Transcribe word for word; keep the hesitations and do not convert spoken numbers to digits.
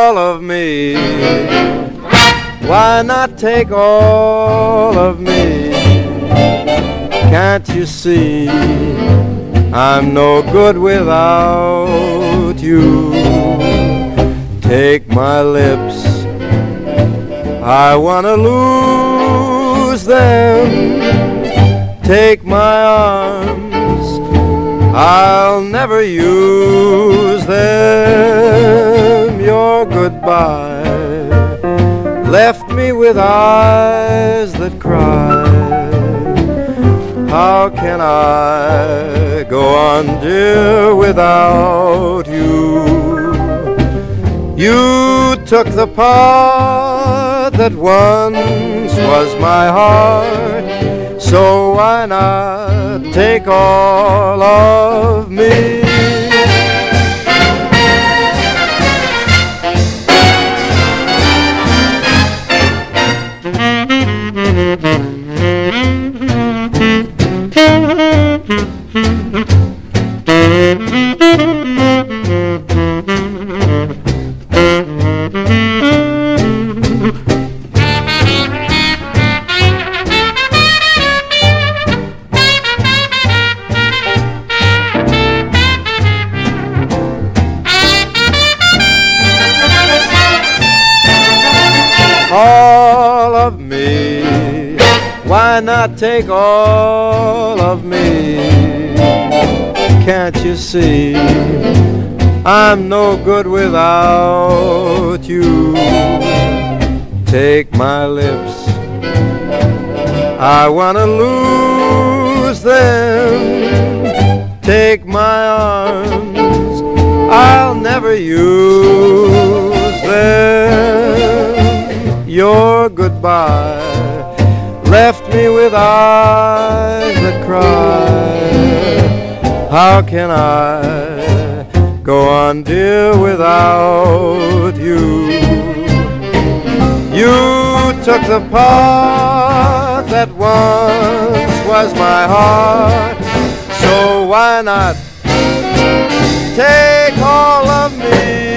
all of me? Why not take all of me? Can't you see I'm no good without you? Take my lips, I wanna lose them. Take my arms, I'll never use them. Your goodbye left me with eyes that cry. How can I go on, dear, without you? You took the part that once was my heart, so why not take all of me? All of me, why not take all of me? Can't you see I'm no good without you? Take my lips, I wanna lose them. Take my arms, I'll never use them. Your goodbye left me with eyes that cry. How can I go on, dear, without you? You took the part that once was my heart, so why not take all of me?